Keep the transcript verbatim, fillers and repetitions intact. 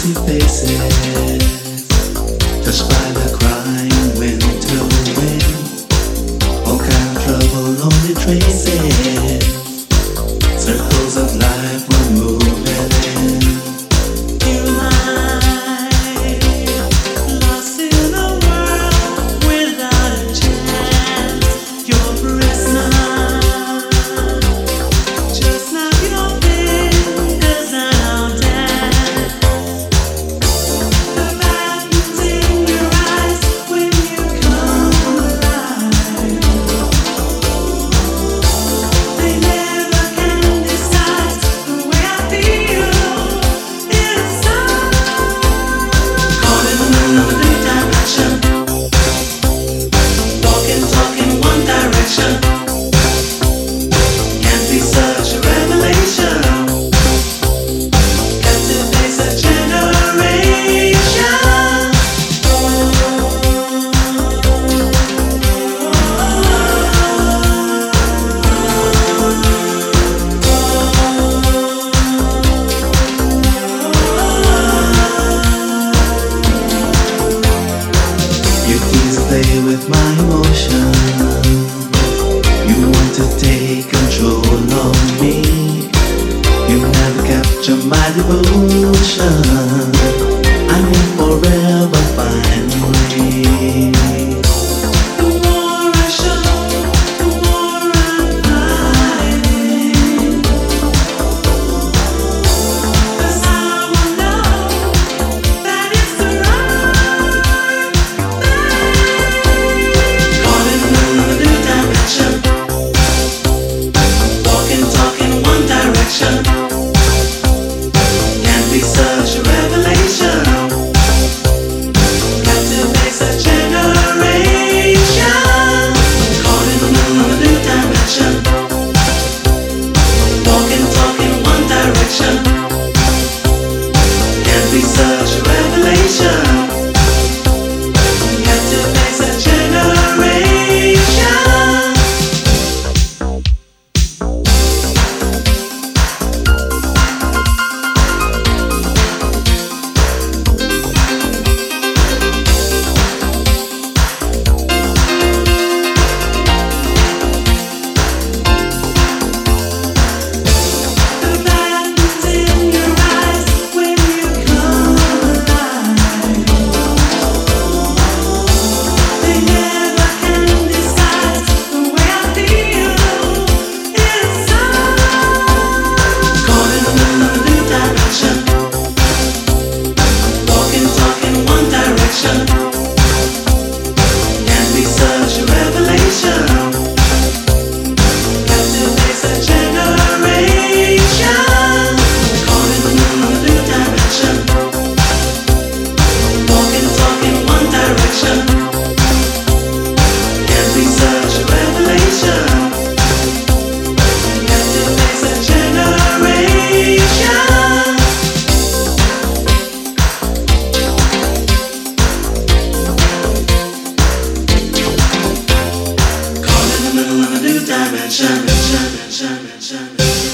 empty faces, touched by the crying winter wind. All kind of trouble, lonely traces, circles of life were moving in. You lie, lost in a world without a chance. You're a prisoner. Just snap your fingers and I'll dance. The patterns in your eyes when you come alive, they never can decide the way I feel inside. Caught in the middle of a new direction, walking, talking one direction. Can't be such a revelation. Captivates a generation. You tease play with my emotions. You want to take control of me. You never capture my devotion. I'm in forever finally. The more I show, the more I'm fighting. 'Cause I will know that it's the right thing. Caught in the middle of a new direction, walking, talking one direction. Can't be such a revelation. Captivates a generation. Caught in the middle of a new direction, walking, talking one direction. Can't be such a revelation. Captivates a generation. The patterns in your eyes when you come alive, they never can decide the way I feel inside. Caught in the middle of a new direction, walking, talking one direction. Can't be such a revelation. Captivates a generation. Caught in the middle of a new direction, walking, talking one direction. Can't be such a revelation. Captivates a generation. Caught in the middle of a new dimension.